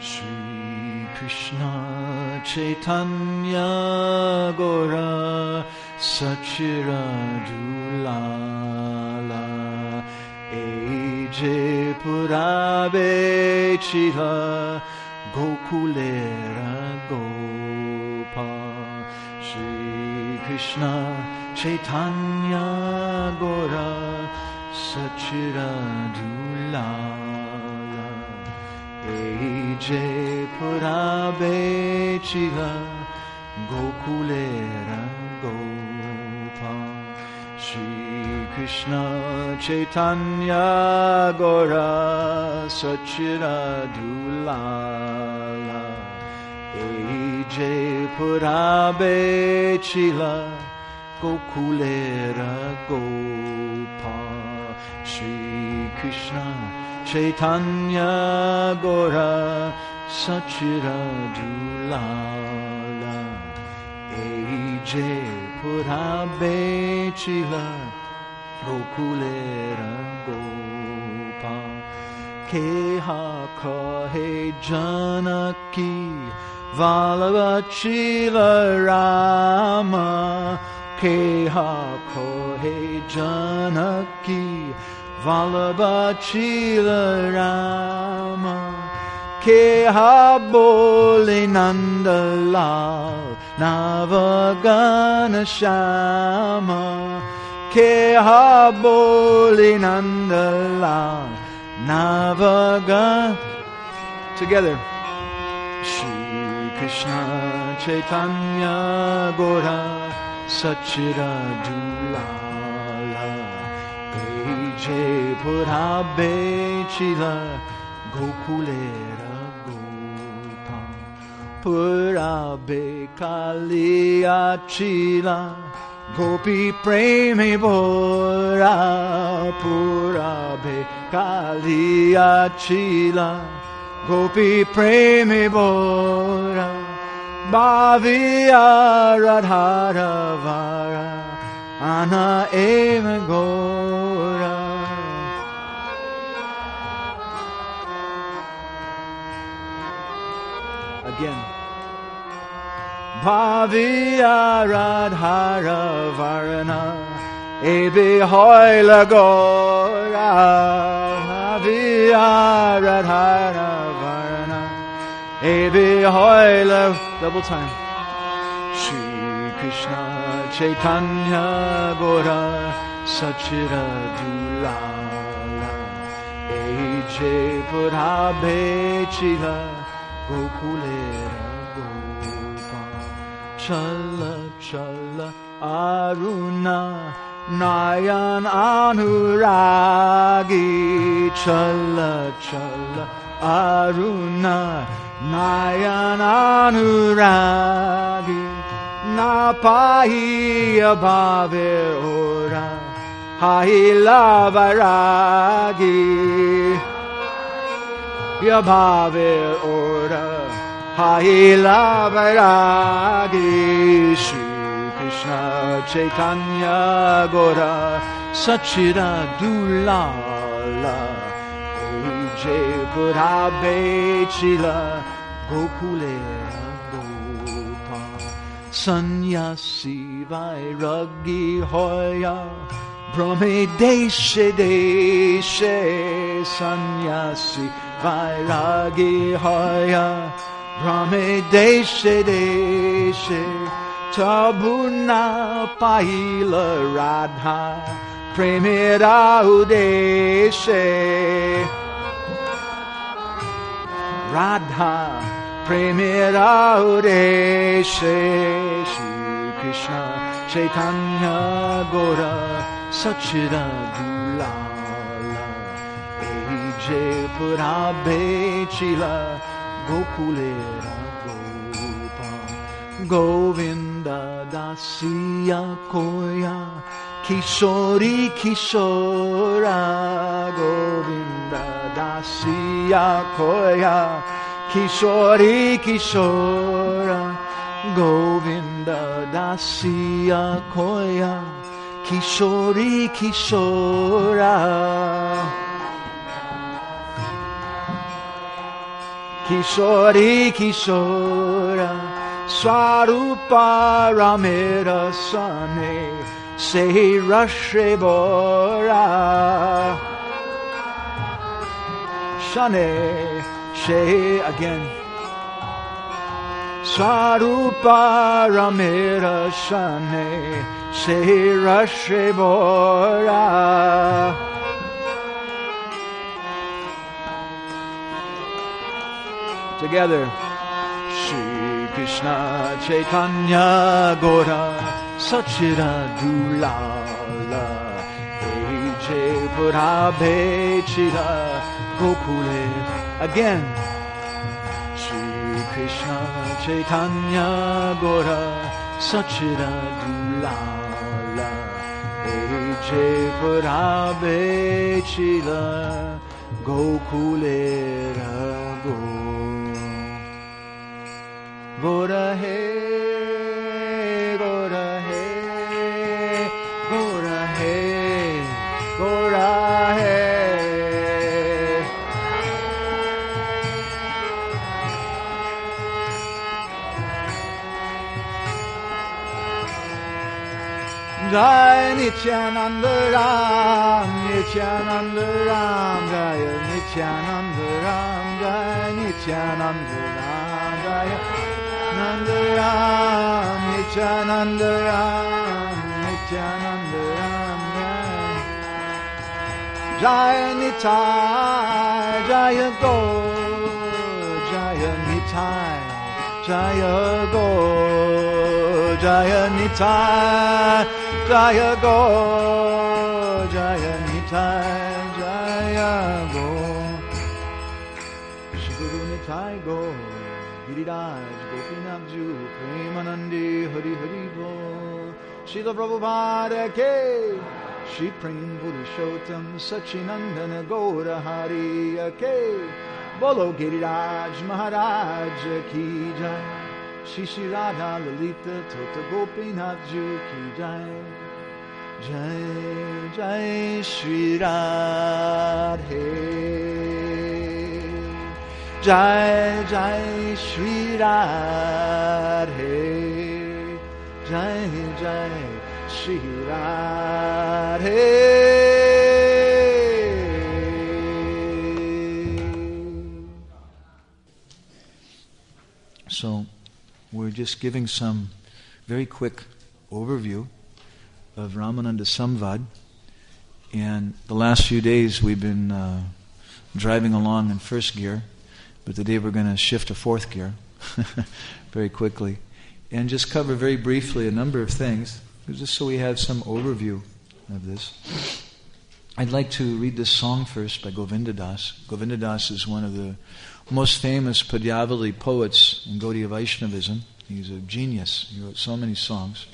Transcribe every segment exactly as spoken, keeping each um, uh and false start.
Shri Krishna Chaitanya Gaura Sachira Dulala Eje Purabe Chira Gokulera Gopa Shri Krishna Chaitanya Gaura Sachira Dulala Eje Purabe Chira Gokulera Gopa Shri Krishna Chaitanya Gaura Sachira Dulala Eje Purabe Chila Gokulera Gopa Shri Krishna Chaitanya Gaura Sachira Dulala Eje Purabe Chila Gokulera Gopa Keha Kahe Janaki Valabachila Rama Keha Kahe Janaki Valabachila Rama Keha Bole Nandalal Navagana Shama Keha Bole Nandalal Navagana Together Shri Krishna Chaitanya Gaura Sachira Dulala Eje Purabe Chila Gokulera Gopa Purabe Kaliya Chila Gopi Premi Bora Purabe Kaliya Chila Gopi Premi Bora Bhaviya Radhara Vara Ana Eva Gora Again Bhaviya Radhara Varana Ebe Hoila Gora Bhaviya Radhara Varana Ebe Hoila Double time Shri Krishna Chaitanya Gaura Sachira Dulala Eje Purabe Chila Gokulera Gopa Chala Chala Aruna Nayan Anuragi Chala Chala Aruna Nayan Anuragi Napahiya Bhave Ora Haila Varagi Yabhave Ora Haila Varagi Shri Krishna Chaitanya Gaura Sachira Dulala Eje Purabe Chila Gokulera Gopa Sanyasi Vairagi Hoya Brahme Deshe Deshe Sanyasi Vairagi Hoya Brahme Deshe Deshe Tabuna Pahila Radha Premira Udeshe Radha Premira Udeshe Shri Krishna Chaitanya Gaura Sachira Dulala Eje Purabe Chila Gokulera Gopa Govinda Dasiya Koya Kishori Kishora Govinda Dasiya Koya Kishori Kishora Govinda Dasiya Koya Kishori Kishora Kishori Kishora Swarupa Ramera Sane Sehi Rashe Bora Shane She again Swarupa Ramera Shane Sehi Rashe Bora. Together, Shri Krishna Chaitanya Gora Sachira Dulala Eje Purabe Chira Gokule. Again, Shri Krishna Chaitanya Gora Sachira Dulala Eje Purabe Chira Gokule Rago. Gora hey, Gora hey, Gora hey, Gora hey. Jai Nityananda Ram, Nityananda Ram, Jai Nityananda Ram, Jai Nityananda Ram, Jai Nanda Ram, Nityananda Ram, Nityananda Ram, Jaya Nitai, Jaya Go, Jaya Nitai, Jaya Go, Jaya Nitai, Jaya Go, Jaya Nitai, Jaya Go, Shiguru Nitai Go. Giriraj, Gopinakju, Premanandi, Hari Hari Bo, Srila Prabhupada Ke, Shri Prem Purushottam, Sachinandana Gaura Hari Ke, Bolo Giriraj Maharaj Ki Jai, Shri Shri Radha Lalita Tota Gopinakju Ki Jai, Jai Jai Shri Radhe. Jai Jai Shri Radhe, Jai Jai Shri Radhe. So, we're just giving some very quick overview of Ramananda Samvad. And the last few days we've been uh, driving along in first gear. But today we're going to shift to fourth gear very quickly and just cover very briefly a number of things, just so we have some overview of this. I'd like to read this song first by Govinda Das. Govinda Das is one of the most famous Padyavali poets in Gaudiya Vaishnavism. He's a genius. He wrote so many songs.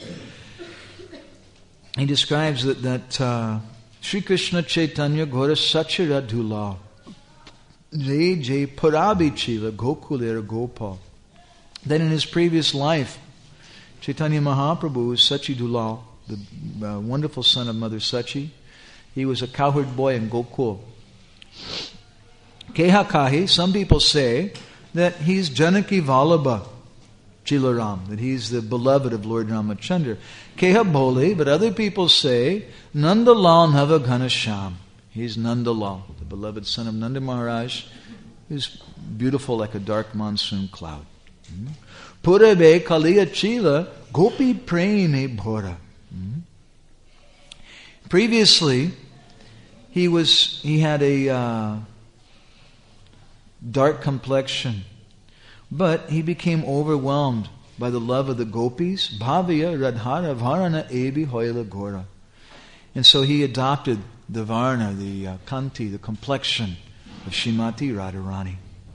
He describes that, that uh, Sri Krishna Chaitanya Gora Sachira Dhula Jai Jai Purabi Chila Gokulera Gopal. Then in his previous life, Chaitanya Mahaprabhu was Sachi Dulal, the uh, wonderful son of Mother Sachi. He was a cowherd boy in Gokul. Keha Kahi, some people say that he's Janaki Vallabha Chilaram, that he's the beloved of Lord Ramachandra. Keha Boli, but other people say Nandalal Nava Ghanasham. He's Nandalal, the beloved son of Nanda Maharaj, who's beautiful like a dark monsoon cloud. Purabe Kaliya Chila Gopi Preme Bhora. Previously, he was he had a uh, dark complexion, but he became overwhelmed by the love of the gopis. Bhavya Radhara Varana Ebi Hoila Gora. And so he adopted the Varna, the uh, Kanti, the complexion of Shrimati Radharani.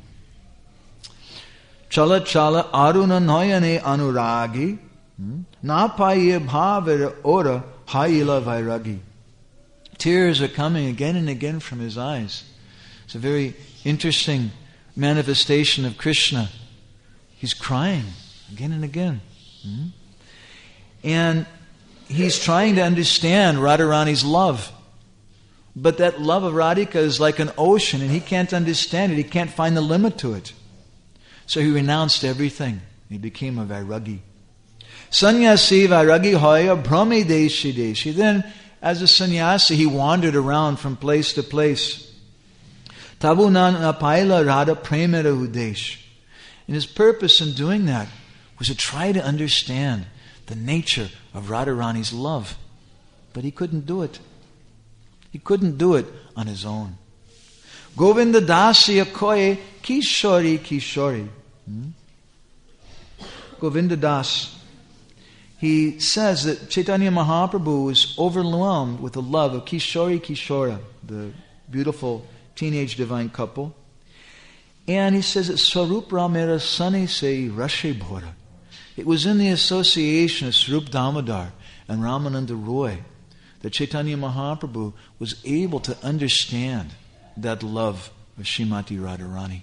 Chala Chala Aruna Noyane Anuragi Napaye Bhavira Ora Haila Vairagi. Tears are coming again and again from his eyes. It's a very interesting manifestation of Krishna. He's crying again and again. Hmm? And he's trying to understand Radharani's love. But that love of Radhika is like an ocean and he can't understand it. He can't find the limit to it. So he renounced everything. He became a Vairagi. Sannyasi Vairagi hoya brahme deshi deshi. Then, as a sannyasi, he wandered around from place to place. Tabu na paila radha premera udesh. And his purpose in doing that was to try to understand the nature of Radharani's love. But he couldn't do it. He couldn't do it on his own. Govinda Dasya Koye Kishori Kishori. Hmm? Govinda Das, he says that Chaitanya Mahaprabhu was overwhelmed with the love of Kishori Kishora, the beautiful teenage divine couple. And he says that Swarup Ramera Sani Se Rashe Bhora. It was in the association of Swarup Damodar and Ramananda Roy that Chaitanya Mahaprabhu was able to understand that love of Srimati Radharani.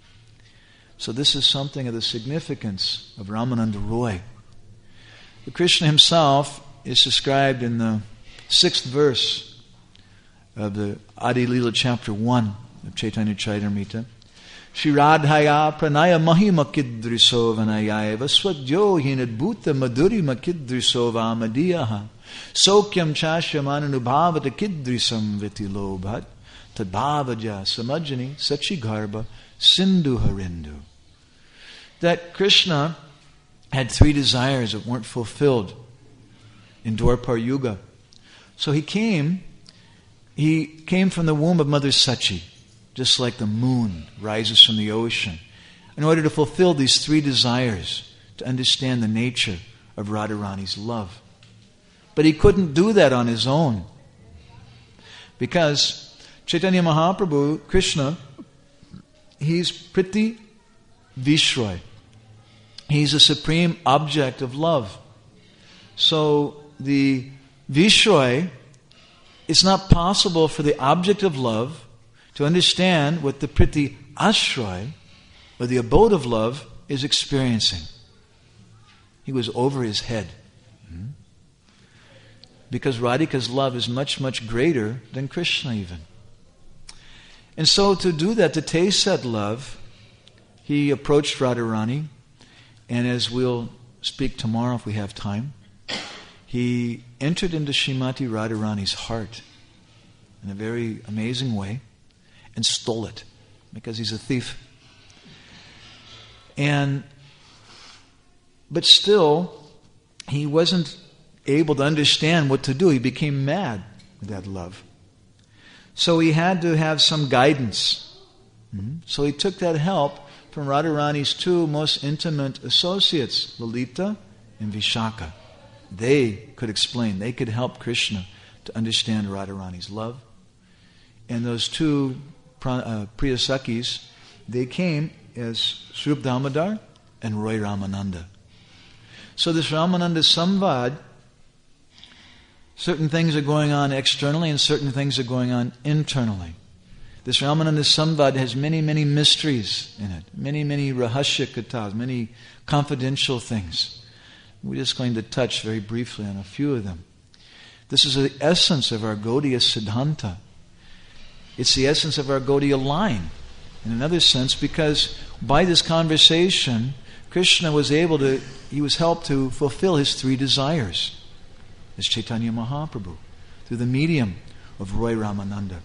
So this is something of the significance of Ramananda Roy. The Krishna himself is described in the sixth verse of the Adi Lila chapter one of Chaitanya Charitamrita. Shri Radhaya pranaya mahima kidriso vanayaya vaswadyo hinad bhuta madhuri makidriso vamadiyaha sokyam chashyamananubhavata kidrisam vitilobhat tadbhavaja samajani sachigarbha sindhu harindu. That Krishna had three desires that weren't fulfilled in Dwapar Yuga. So he came, he came from the womb of Mother Sachi, just like the moon rises from the ocean, in order to fulfill these three desires, to understand the nature of Radharani's love. But he couldn't do that on his own, because Chaitanya Mahaprabhu, Krishna, he's Priti Vishroy. He's a supreme object of love. So the Vishroy, it's not possible for the object of love to understand what the Priti Ashroy, or the abode of love, is experiencing. He was over his head. Hmm? Because Radhika's love is much, much greater than Krishna even. And so to do that, to taste that love, he approached Radharani, and as we'll speak tomorrow if we have time, he entered into Srimati Radharani's heart in a very amazing way and stole it, because he's a thief. And but still, he wasn't able to understand what to do. He became mad with that love. So he had to have some guidance. Mm-hmm. So he took that help from Radharani's two most intimate associates, Lalita and Vishaka. They could explain, they could help Krishna to understand Radharani's love. And those two uh, Priyasakis, they came as Swarup Damodar and Roy Ramananda. So this Ramananda Samvad, certain things are going on externally and certain things are going on internally. This Ramananda Samvad has many, many mysteries in it. Many, many rahasya kathas, many confidential things. We're just going to touch very briefly on a few of them. This is the essence of our Gaudiya Siddhanta. It's the essence of our Gaudiya line, in another sense, because by this conversation, Krishna was able to, he was helped to fulfill his three desires as Chaitanya Mahaprabhu through the medium of Roy Ramananda.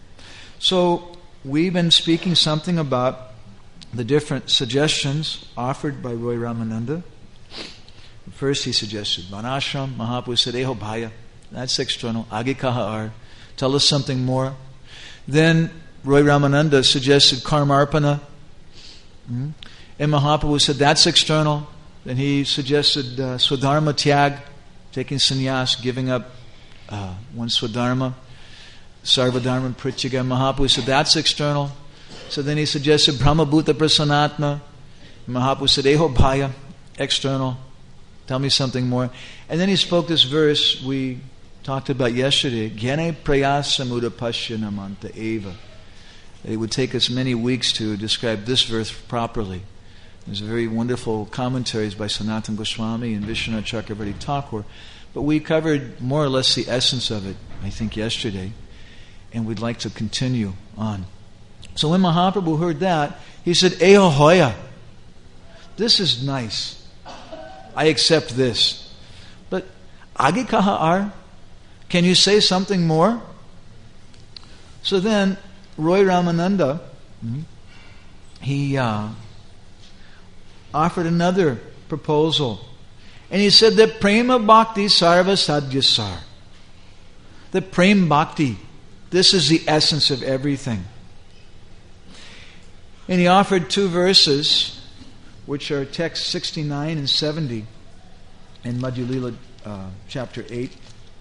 So we've been speaking something about the different suggestions offered by Roy Ramananda. First he suggested Vanashram. Mahaprabhu said, Eho Bhaya. That's external. Age kaha ar. Tell us something more. Then Roy Ramananda suggested Karmarpana. Mm-hmm. And Mahaprabhu said, that's external. Then he suggested uh, Swadharma Tyag, taking sannyas, giving up uh, one Swadharma. Sarvadharma Prityaga. Mahaprabhu said, that's external. So then he suggested Brahmabhuta Prasanatma. Mahaprabhu said, Eho Bhaya, external. Tell me something more. And then he spoke this verse we talked about yesterday. Gyane prayasa mudapashya namanta eva. It would take us many weeks to describe this verse properly. There's very wonderful commentaries by Sanatana Goswami and Vishwanath Chakravarti Thakur. But we covered more or less the essence of it, I think, yesterday. And we'd like to continue on. So when Mahaprabhu heard that, he said, Eho Hoya. this is nice. I accept this. But age kaha ar? Can you say something more? So then, Roy Ramananda, he uh, offered another proposal. And he said that prema bhakti sarva sadhyasar. That prem bhakti, this is the essence of everything. And he offered two verses, which are text sixty-nine and seventy in Madhya Lila uh, chapter eight.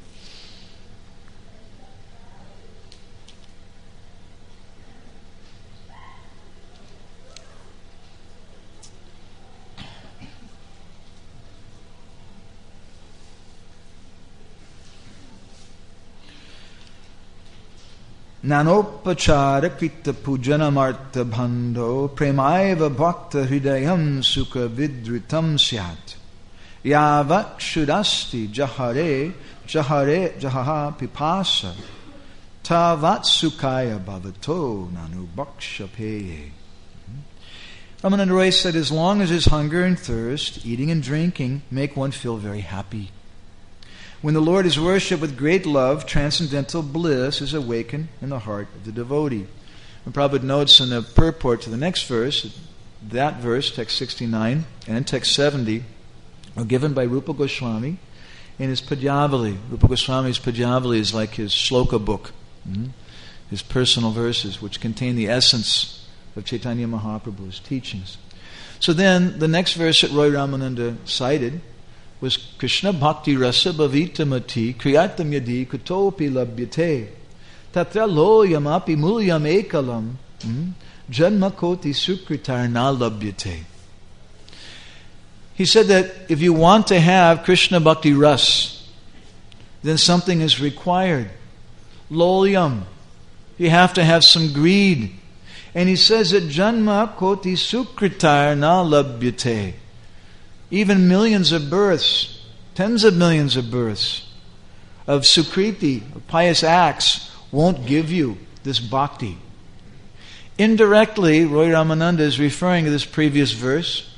Nanopachara krita pujanamarta bhando premaiva bhakta hridayam sukha vidritam syat yavat shudasti jahare jahare jahaha pipasa tavat sukhaya bhavato nanu bhaksha peye. Ramananda Roy said, as long as his hunger and thirst, eating and drinking, make one feel very happy. When the Lord is worshipped with great love, transcendental bliss is awakened in the heart of the devotee. And Prabhupada notes in the purport to the next verse, that verse, text sixty-nine, and text seventy, are given by Rupa Goswami in his Padyavali. Rupa Goswami's Padyavali is like his shloka book, mm-hmm. his personal verses, which contain the essence of Chaitanya Mahaprabhu's teachings. So then, the next verse that Roy Ramananda cited was Krishna Bhakti Rasa Bhavita Mati Kriyatam Yadi Kutopi Labhyate Tatra Lo Yamapi Mulyam Ekalam Janma Koti Sukritar Na Labhyate. He said that if you want to have Krishna Bhakti Ras, then something is required. Lolyam. You have to have some greed. And he says that Janma Koti Sukritar Na Labhyate. Even millions of births, tens of millions of births of sukriti, of pious acts, won't give you this bhakti. Indirectly, Roy Ramananda is referring to this previous verse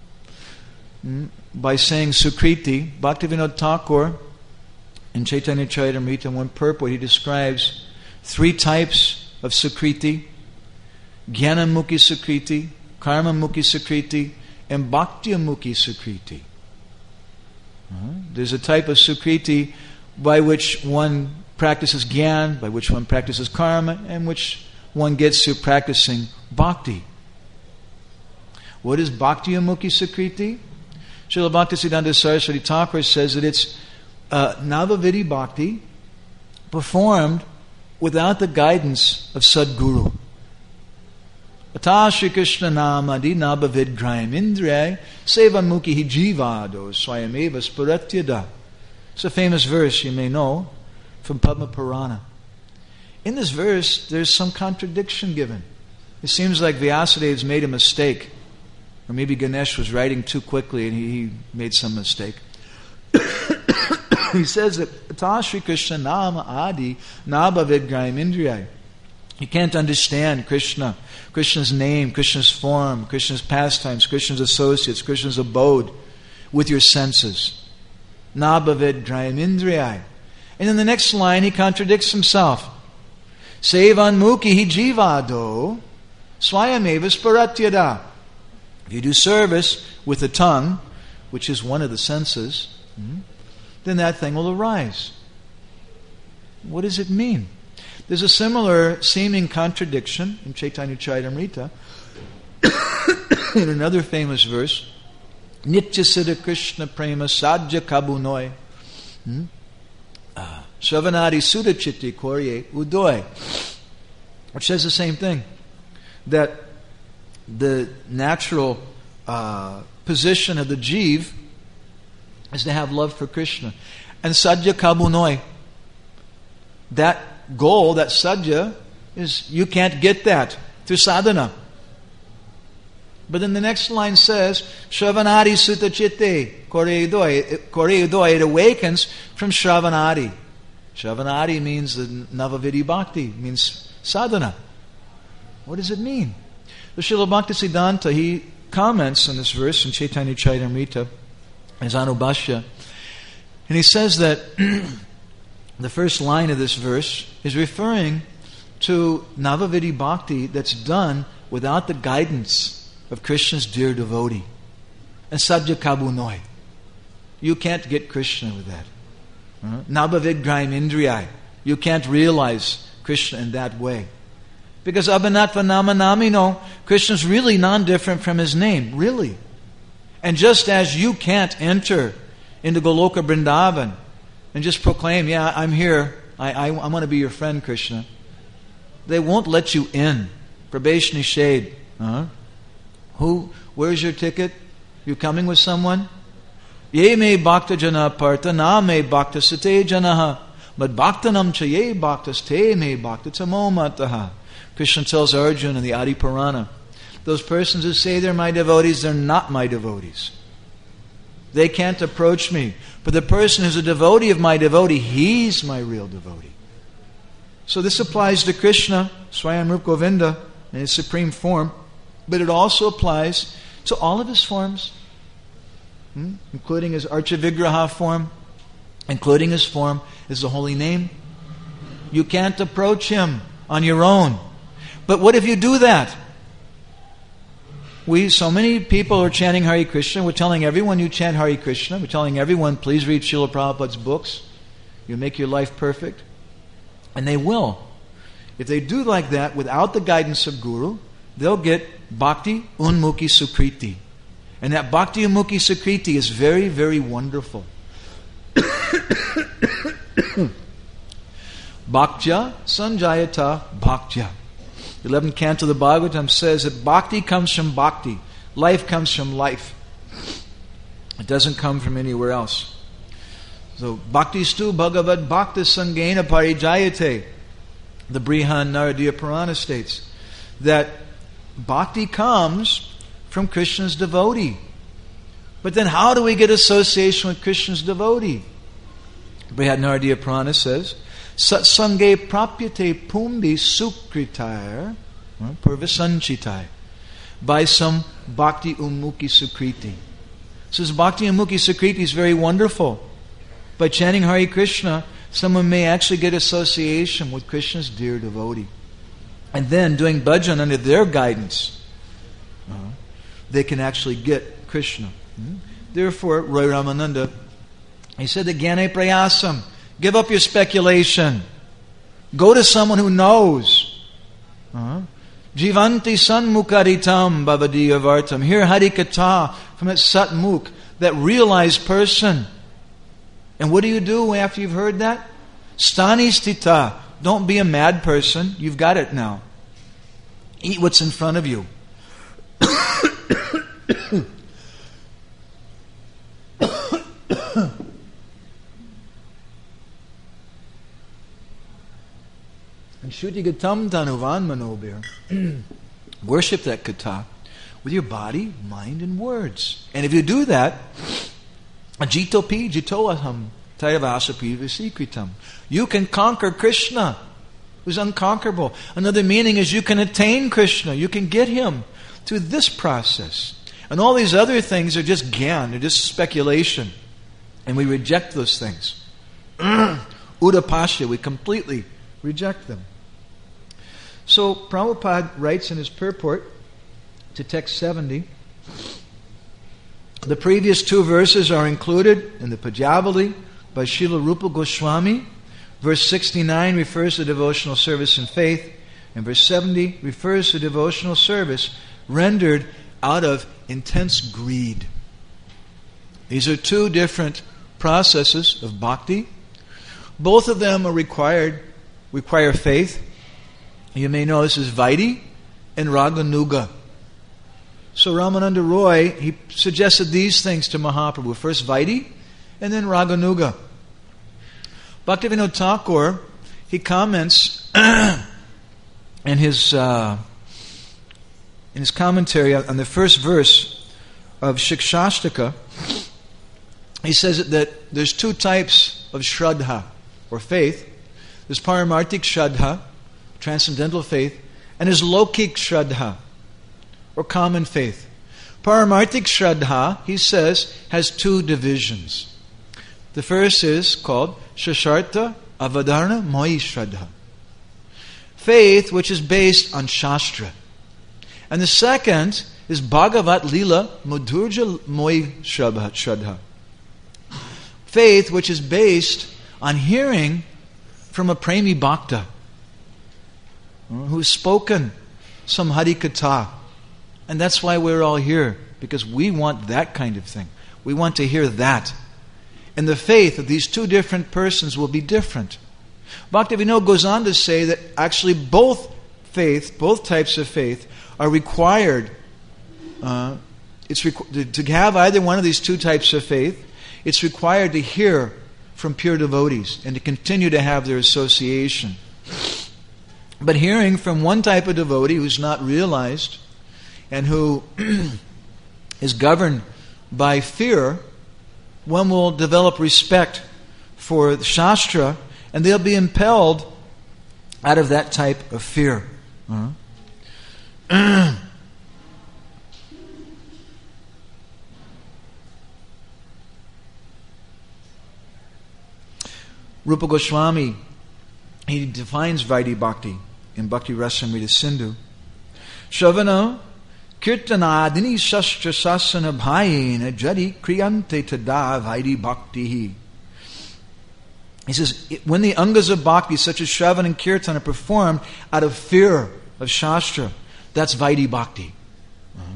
by saying sukriti. Bhaktivinoda Thakur in Chaitanya Charitamrita, in one purport, he describes three types of sukriti: Jnana-mukhi sukriti, Karma-mukhi sukriti, and Bhakti-mukhi sukriti. Uh-huh. There's a type of sukriti by which one practices jnana, by which one practices karma, and which one gets to practicing bhakti. What is Bhakti-mukhi sukriti? Srila Bhaktisiddhanta Saraswati Thakur says that it's uh, Navavidi bhakti performed without the guidance of Sadguru. Ata Shri Krishna Namadi Nabhavid Grayam Indriya Seva Mukhi Jivado Swayameva Spuratyada. It's a famous verse you may know from Padma Purana. In this verse, there's some contradiction given. It seems like Vyasadeva's made a mistake. Or maybe Ganesh was writing too quickly and he made some mistake. He says that Ata Shri Krishna Nama Adi Nabhavid Grayam Indriya. You can't understand Krishna, Krishna's name, Krishna's form, Krishna's pastimes, Krishna's associates, Krishna's abode with your senses. Nabhavid grayam indriyai. And in the next line he contradicts himself. Sevan mukhi hi jivado swayameva sparatyada. If you do service with the tongue, which is one of the senses, then that thing will arise. What does it mean? There's a similar seeming contradiction in Chaitanya Charitamrita in another famous verse. Nitya Siddha Krishna Prema Sadhya Kabunoi Shavanadi Sudha Chitti Korye Udoy, which says the same thing. That the natural uh, position of the jiv is to have love for Krishna. And Sadhya Kabunoi, that goal, that sadhya, is you can't get that through sadhana. But then the next line says, Shravanadi Sutta Chitte Kore Udoy. It awakens from Shravanadi. Shravanadi means the Navavidi Bhakti, means sadhana. What does it mean? The Srila Bhaktisiddhanta, he comments on this verse in Chaitanya Charitamrita as Anubhashya. And he says that the first line of this verse is referring to Navavidhi Bhakti that's done without the guidance of Krishna's dear devotee. And Sadhya Kabu Noi. You can't get Krishna with that. Navavigraim Indriyai. You can't realize Krishna in that way. Because Abhinatva Nama Namino, Krishna's really non-different from his name. Really. And just as you can't enter into Goloka Vrindavan and just proclaim, yeah, I'm here, I, I, I want to be your friend, Krishna. They won't let you in. Prabesh Nishad. Uh-huh. Who? Where's your ticket? You coming with someone? Ye me bhakta jana parta na me bhakta sate janaha but bhaktanam cha ye bhaktas te me bhakta tamo mataha. Krishna tells Arjuna in the Adi Purana, those persons who say they're my devotees, they're not my devotees. They can't approach me. But the person who's a devotee of my devotee, he's my real devotee. So this applies to Krishna, Swayam Rup Govinda, in his supreme form, but it also applies to all of his forms, hmm? including his Archa Vigraha form, including his form is the holy name. You can't approach him on your own. But what if you do that? We, so many people are chanting Hare Krishna. We're telling everyone you chant Hare Krishna. We're telling everyone, please read Srila Prabhupada's books. You'll make your life perfect. And they will. If they do like that without the guidance of Guru, they'll get Bhakti Unmukhi Sukriti. And that Bhakti Unmukhi Sukriti is very, very wonderful. Bhaktya Sanjayata Bhaktya. The eleventh canto of the Bhagavatam says that Bhakti comes from Bhakti. Life comes from life. It doesn't come from anywhere else. So, Bhakti Stu Bhagavad Bhakta Sangena Parijayate. The Brihan Naradiya Purana states that Bhakti comes from Krishna's devotee. But then how do we get association with Krishna's devotee? Brihan Naradiya Purana says, Satsange prapyate pumbi sukritar purvasanchitai. By some Bhakti Unmukhi Sukriti. So this Bhakti Unmukhi Sukriti is very wonderful. By chanting Hare Krishna, someone may actually get association with Krishna's dear devotee. And then doing bhajan under their guidance, uh, they can actually get Krishna. Mm-hmm. Therefore, Roy Ramananda, he said, Gyane prayasam, give up your speculation. Go to someone who knows. Uh-huh. Jivanti sanmukaritam bhavadiya vartam. Hear Harikatha from that satmuk, that realized person. And what do you do after you've heard that? Stani stita. Don't be a mad person. You've got it now. Eat what's in front of you. And Shuddhigatam Tanuvan Manobir. Worship that katha with your body, mind, and words. And if you do that, Jitopi Jitoaham Tayavasapi Visikritam. You can conquer Krishna, who's unconquerable. Another meaning is you can attain Krishna. You can get him through this process. And all these other things are just gyan, they're just speculation. And we reject those things. Udapasya, we completely reject them. So Prabhupada writes in his purport to text seventy, the previous two verses are included in the Pajavali by Srila Rupa Goswami. Verse sixty-nine refers to devotional service and faith, and verse seventy refers to devotional service rendered out of intense greed. These are two different processes of bhakti. Both of them are required, require faith. You may know this is Vaidhi and Raganuga. So Ramananda Roy, he suggested these things to Mahaprabhu. First Vaidhi, and then Raganuga. Bhaktivinoda Thakur, he comments in his uh, in his commentary on the first verse of Shikshashtaka. He says that there's two types of Shraddha, or faith. There's Paramarthik Shraddha, transcendental faith, and there's Lokik Shraddha, or common faith. Paramarthik Shraddha, he says, has two divisions. The first is called Shasharta Avadharana Moyi Shraddha. Faith which is based on Shastra. And the second is Bhagavat Lila Madhurja Moyi Shraddha. Faith which is based on hearing from a Premi Bhakta who's spoken some Hari Katha. And that's why we're all here, because we want that kind of thing. We want to hear that. And the faith of these two different persons will be different. Bhaktivinoda goes on to say that actually both faith, both types of faith, are required. Uh, it's requ- to have either one of these two types of faith, it's required to hear from pure devotees and to continue to have their association. But hearing from one type of devotee who's not realized and who is governed by fear, one will develop respect for the Shastra, and they'll be impelled out of that type of fear. Uh-huh. Rupa Goswami, he defines Vaidhi Bhakti in Bhakti Rasamrita Sindhu. Shavana Kirtanadini Shastra Sasana Bhayena Jadi Kriyante Tada Vaidhi Bhakti. He says, when the angas of bhakti, such as Shravan and Kirtan, are performed out of fear of Shastra, that's Vaidhi Bhakti. Uh-huh.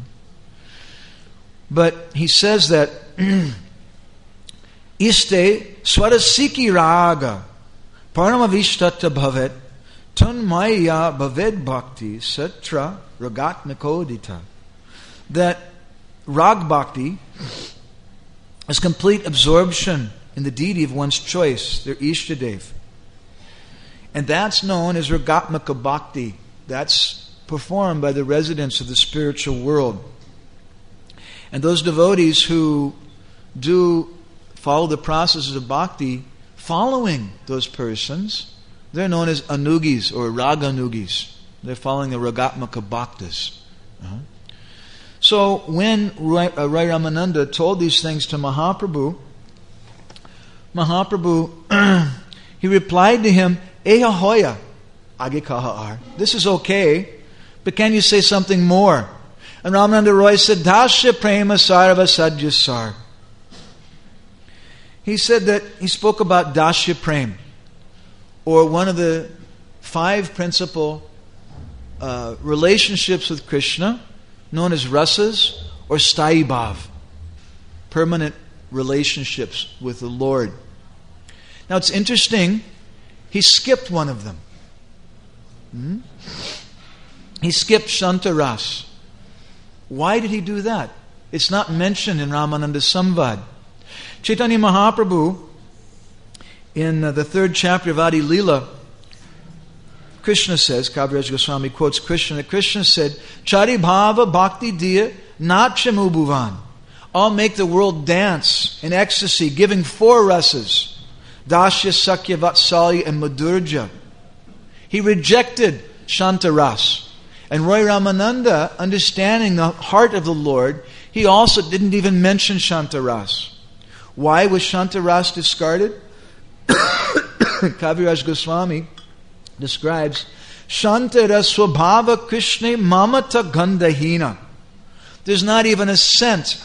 But he says that Iste Swarasiki Raga Paramavishtatta Bhavet Tanmaya Bhaved Bhakti Satra Ragatmakodita. That Rag Bhakti is complete absorption in the deity of one's choice, their Ishtadev. And that's known as Ragatmaka Bhakti. That's performed by the residents of the spiritual world. And those devotees who do follow the processes of bhakti, following those persons, they're known as anugis or raganugis. They're following the Ragatmaka Bhaktas. Uh-huh. So when Rai, uh, Rai Ramananda told these things to Mahaprabhu, Mahaprabhu, he replied to him, Eha hoya, age kaha ar. This is okay, but can you say something more? And Ramananda Roy said, Dasya prema sarva sadyasar. He said that he spoke about Dasya Prem, or one of the five principal uh, relationships with Krishna, known as rasas or Sthayi Bhav, permanent relationships with the Lord. Now it's interesting, he skipped one of them. Hmm? He skipped Shantaras. Why did he do that? It's not mentioned in Ramananda Samvad. Chaitanya Mahaprabhu, in uh, the third chapter of Adi Leela, Krishna says, Kaviraj Goswami quotes Krishna, that Krishna said, Chari Bhava Bhakti Diya Nachamu Bhuvan. I'll make the world dance in ecstasy, giving four rasas, Dasya, Sakya, Vatsalya, and Madhurja. He rejected Shantaras. And Roy Ramananda, understanding the heart of the Lord, he also didn't even mention Shantaras. Why was Shantaras discarded? Kaviraj Goswami describes Shantara Swabhava Krishna Mamata Gandahina. There's not even a scent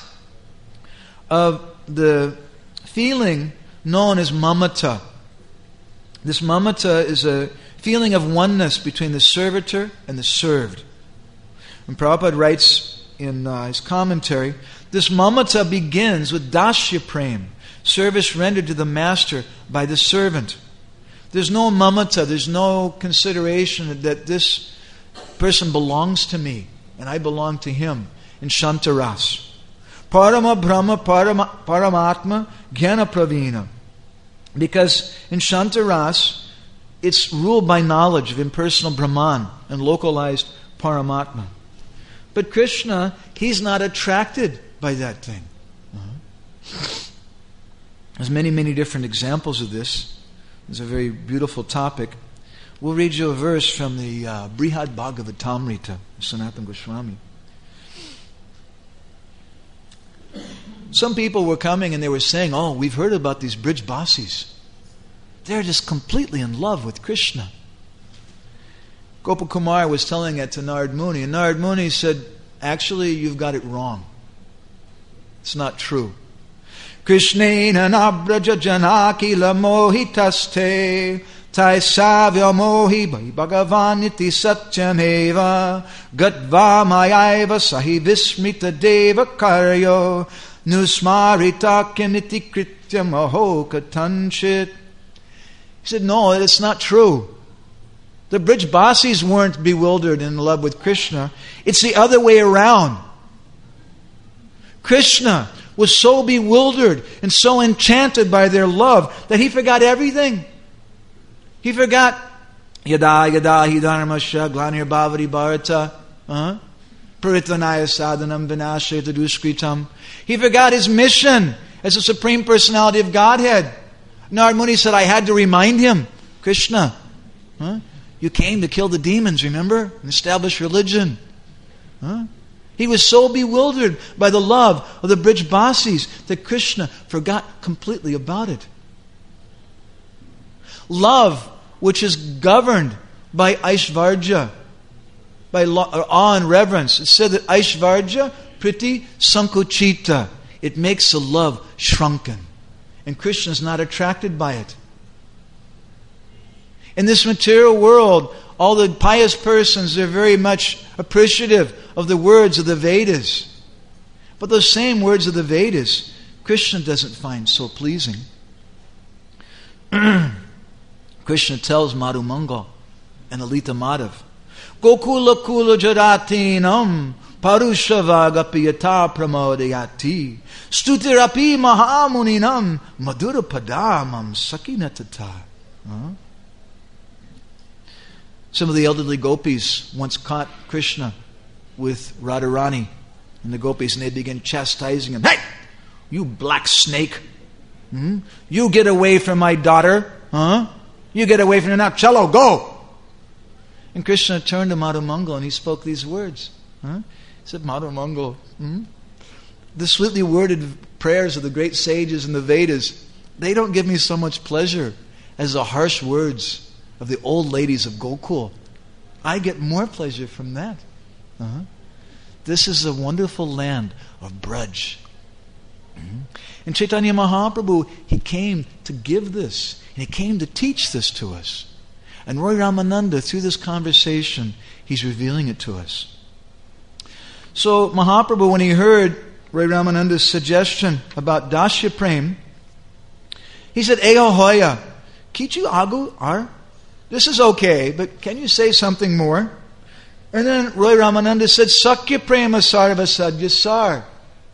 of the feeling known as mamata. This mamata is a feeling of oneness between the servitor and the served. And Prabhupada writes in uh, his commentary, this mamata begins with dasya prem, service rendered to the master by the servant. There's no mamata, there's no consideration that this person belongs to me and I belong to him in Shantaras. Parama Brahma Parama, Paramatma Jnana Pravina. Because in Shantaras, it's ruled by knowledge of impersonal Brahman and localized Paramatma. But Krishna, he's not attracted by that thing. Uh-huh. There's many, many different examples of this. It's a very beautiful topic. We'll read you a verse from the uh, Brihad Bhagavatamrita, Sanatana Goswami. Some people were coming and they were saying, oh, we've heard about these Brij Basis. They're just completely in love with Krishna. Gopakumar was telling it to Narad Muni, and Narad Muni said, actually, you've got it wrong. It's not true. Krishnena nabraja janakila mohitaste taisavya mohi bhagavan iti satyameva gatva mayaiva sahi vismita deva karyo nusmarita kiniti kritya mahoka tanchit. He said, no, it's not true. The Brij Basis weren't bewildered in love with Krishna. It's the other way around. Krishna was so bewildered and so enchanted by their love that he forgot everything. He forgot yada yada hi dharmasya glanir bhavari bharata paritanaya sadhanam vinasheta duskritam. He forgot his mission as the Supreme Personality of Godhead. Narad Muni said, I had to remind him, Krishna, huh? You came to kill the demons, remember? And establish religion. Huh? He was so bewildered by the love of the Brij Basis that Krishna forgot completely about it. Love, which is governed by Aishvarja, by awe and reverence. It said that Aishvarja priti sankuchita. It makes the love shrunken. And Krishna is not attracted by it. In this material world, all the pious persons are very much appreciative of the words of the Vedas. But those same words of the Vedas, Krishna doesn't find so pleasing. Krishna tells Madhu Mangal and Alita Madhav, Gokula kula jadatinam parushavaagapiyata pramodayati stutirapi mahamuninam madhura padamam sakinatata. Huh? Some of the elderly gopis once caught Krishna with Radharani and the gopis, and they began chastising him. Hey! You black snake! Hmm? You get away from my daughter! Huh? You get away from her now! Chalo, go! And Krishna turned to Madhu Mangal and he spoke these words. Huh? He said, Madhu Mangal, hmm? the sweetly worded prayers of the great sages in the Vedas, they don't give me so much pleasure as the harsh words of the old ladies of Gokul. I get more pleasure from that. Uh-huh. This is a wonderful land of Braj. Mm-hmm. And Chaitanya Mahaprabhu, he came to give this. And he came to teach this to us. And Roy Ramananda, through this conversation, he's revealing it to us. So Mahaprabhu, when he heard Roy Ramananda's suggestion about Dasya Prem, he said, Eho Hoya, Kichu Agu Ar? This is okay, but can you say something more? And then Roy Ramananda said, Sakya Prema Sarva Sadhya Sar.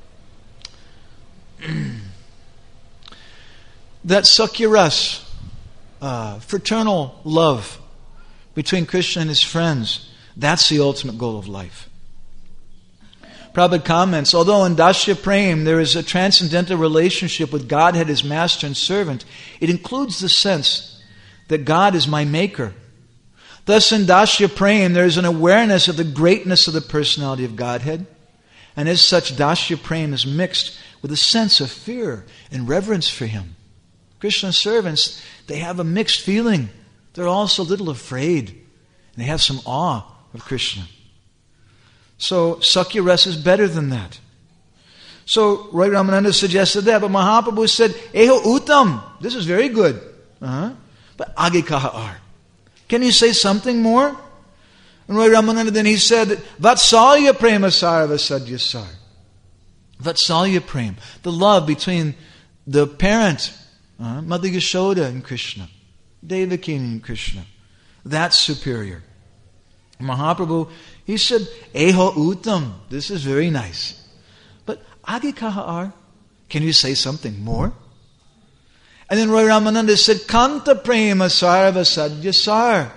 That Sakya Ras, uh, fraternal love between Krishna and his friends, that's the ultimate goal of life. Prabhupada comments, although in Dasya Prem there is a transcendental relationship with Godhead as master and servant, it includes the sense that God is my maker. Thus in Dasya Prem there is an awareness of the greatness of the personality of Godhead. And as such, Dasya Prem is mixed with a sense of fear and reverence for Him. Krishna's servants, they have a mixed feeling. They're also a little afraid. And they have some awe of Krishna. So Sakya Ras is better than that. So Roy Ramananda suggested that, but Mahaprabhu said, Eho Uttam, this is very good. Uh-huh. But Age Kaha Ar. Can you say something more? And Roy Ramananda then he said, Vatsalya Prema Sarva Sadhya Sar. Vatsalya Prem, the love between the parent, uh, Mother Yashoda and Krishna, Devaki and Krishna. That's superior. Mahaprabhu, he said, Eho Uttam, this is very nice. But Age Kaha Ar, can you say something more? And then Roy Ramananda said, Kanta Prema Sarva Sadhya Sar.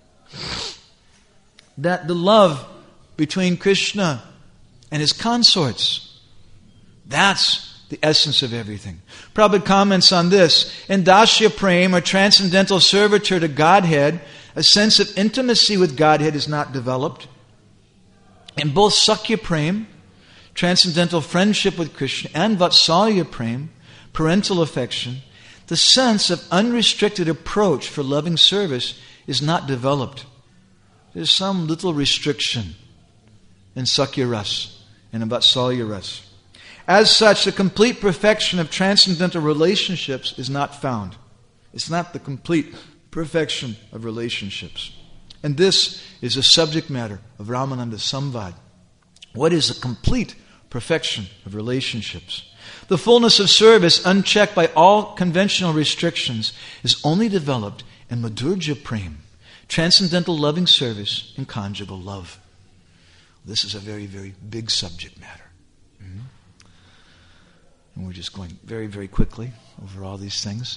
That the love between Krishna and his consorts, that's the essence of everything. Prabhupada comments on this. In Dasya Prem, or transcendental servitor to Godhead, a sense of intimacy with Godhead is not developed. In both Sakya Prem, transcendental friendship with Krishna, and Vatsalya Prem, parental affection, the sense of unrestricted approach for loving service is not developed. There's some little restriction in Sakya Ras and in Vatsalya Ras. As such, the complete perfection of transcendental relationships is not found. It's not the complete perfection of relationships. And this is the subject matter of Ramananda Samvad. What is the complete perfection of relationships? The fullness of service, unchecked by all conventional restrictions, is only developed in Madhurya Prem, transcendental loving service and conjugal love. This is a very, very big subject matter. Mm-hmm. And we're just going very, very quickly over all these things.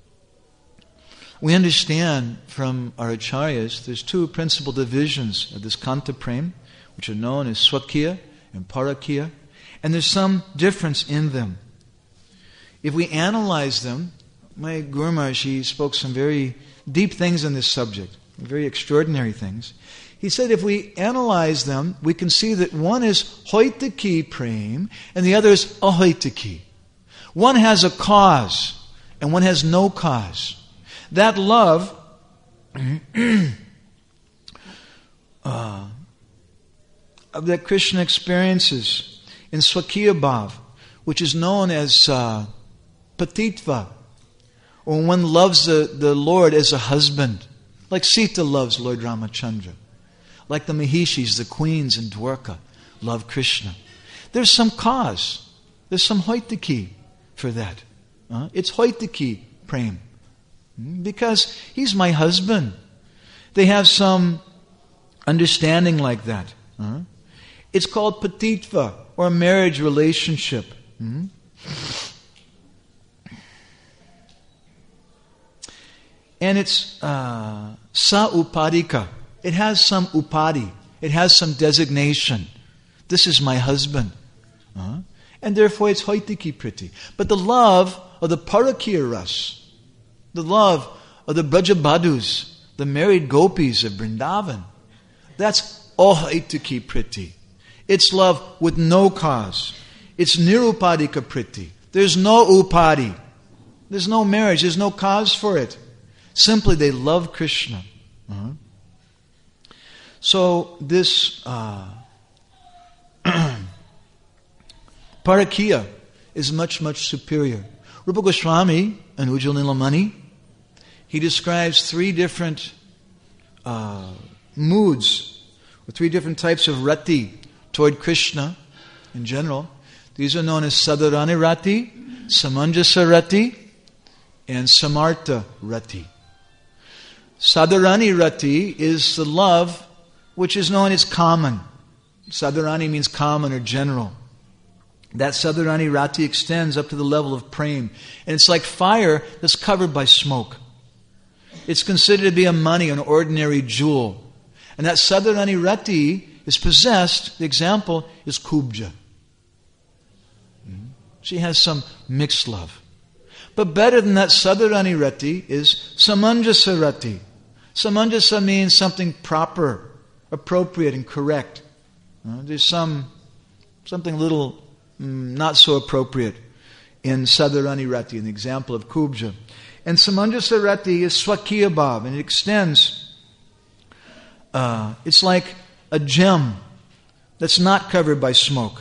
We understand from our acharyas there's two principal divisions of this Kanta Prem, which are known as Swakya and Parakya, and there's some difference in them. If we analyze them, my Guru Maharaj, he spoke some very deep things on this subject, very extraordinary things. He said if we analyze them, we can see that one is Hoitaki Prem and the other is Ahoitaki. One has a cause and one has no cause. That love uh, that Krishna experiences in Swakya Bhav, which is known as uh, Patitva, or one loves the, the Lord as a husband, like Sita loves Lord Ramachandra, like the Mahishis, the queens in Dwarka, love Krishna. There's some cause. There's some Hoitaki for that. Uh, it's Hoitaki Prem. Because he's my husband. They have some understanding like that. Uh, it's called Patitva, or a marriage relationship. Hmm? And it's uh, Sa Upadika. It has some upadi. It has some designation. This is my husband. Uh, and therefore it's Hoitiki Priti. But the love of the Parakya Ras, the love of the Brajabadhus, the married gopis of Vrindavan, that's Ahoitaki Priti. It's love with no cause. It's Nirupadika Priti. There's no upadi. There's no marriage. There's no cause for it. Simply they love Krishna. Uh-huh. So this uh, Parakya is much, much superior. Rupa Goswami and Ujjwal Nilamani, he describes three different uh, moods, or three different types of rati toward Krishna in general. These are known as Sadharani Rati, Samanjasa Rati, and Samartha Rati. Sadharani Rati is the love which is known as common. Sadharani means common or general. That Sadharani Rati extends up to the level of prem. And it's like fire that's covered by smoke. It's considered to be a money, an ordinary jewel. And that Sadharani Rati is possessed, the example is Kubja. She has some mixed love. But better than that Sadharani Rati is Samanjasa Rati. Samanjasa means something proper, appropriate, and correct. Uh, there's some something a little mm, not so appropriate in Sadharani Rati, an example of Kubja. And Samanjasa Rati is Swakya Bhav, and it extends. Uh, it's like a gem that's not covered by smoke.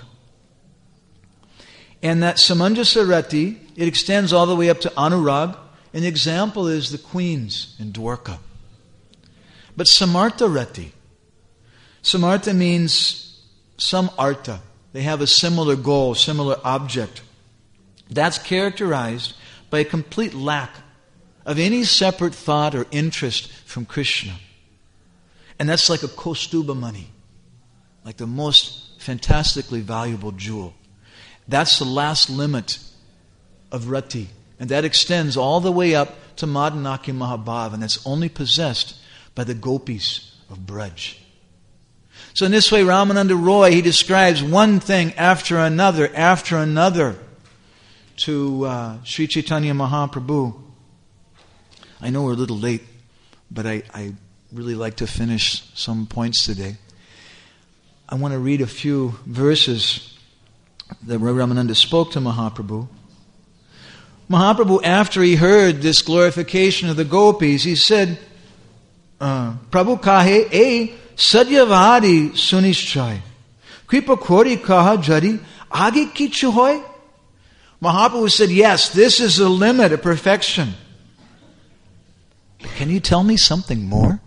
And that Samanjasa Rati, it extends all the way up to Anurag, and the example is the queens in Dwarka. But Samartha Rati, Samartha means some artha. They have a similar goal, similar object. That's characterized by a complete lack of any separate thought or interest from Krishna. And that's like a Kaustuba money, like the most fantastically valuable jewel. That's the last limit of Rati. And that extends all the way up to Madanaki Mahabhav, and that's only possessed by the gopis of Braj. So in this way, Ramananda Roy, he describes one thing after another, after another to uh, Sri Chaitanya Mahaprabhu. I know we're a little late, but I, I really like to finish some points today. I want to read a few verses that Roy Ramananda spoke to Mahaprabhu. Mahaprabhu, after he heard this glorification of the gopis, he said, uh, Prabhu kahe e sadyavadi sunishchay. Kripa kori kaha jari age kichu hoy. Mahaprabhu said, yes, this is the limit of perfection. But can you tell me something more?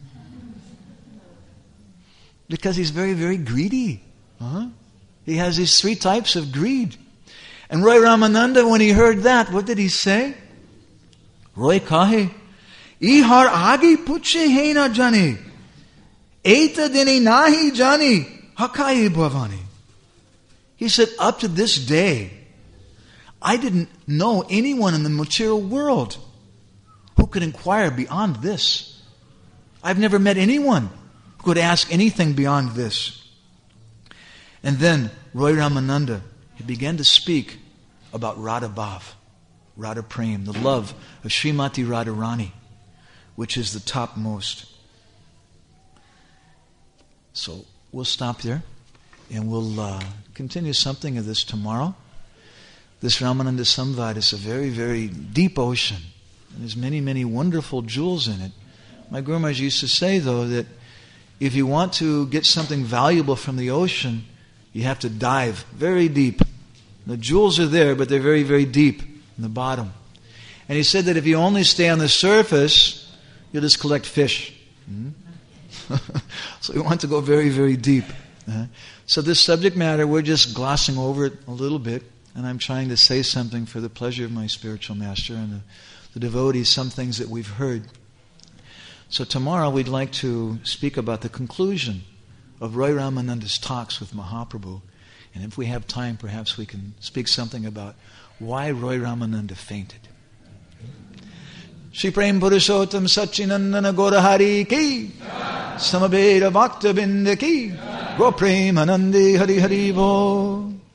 Because he's very, very greedy. Uh-huh. He has these three types of greed. And Roy Ramananda, when he heard that, what did he say? Roy kahe, ihar agi puche hai na jane, eta dini nahi jani, hakai bhavani. He said, up to this day, I didn't know anyone in the material world who could inquire beyond this. I've never met anyone who could ask anything beyond this. And then Roy Ramananda, he began to speak about Radha Bhav, Radha Prem, the love of Srimati Radharani, which is the topmost. So we'll stop there, and we'll uh, continue something of this tomorrow. This Ramananda Samvad is a very, very deep ocean, and there's many, many wonderful jewels in it. My Guru Maharaj used to say, though, that if you want to get something valuable from the ocean, you have to dive very deep. The jewels are there, but they're very, very deep in the bottom. And he said that if you only stay on the surface, you'll just collect fish. Mm-hmm. So we want to go very, very deep. Uh-huh. So this subject matter, we're just glossing over it a little bit, and I'm trying to say something for the pleasure of my spiritual master and the, the devotees, some things that we've heard. So tomorrow we'd like to speak about the conclusion of Roy Ramananda's talks with Mahaprabhu. And if we have time, perhaps we can speak something about why Roy Ramananda fainted. Shri Prem Purushottam Satchinandana Gaurahari Ki Samaveda Bhakta Binda Ki Go Prem Anandi Hari Hari Bo.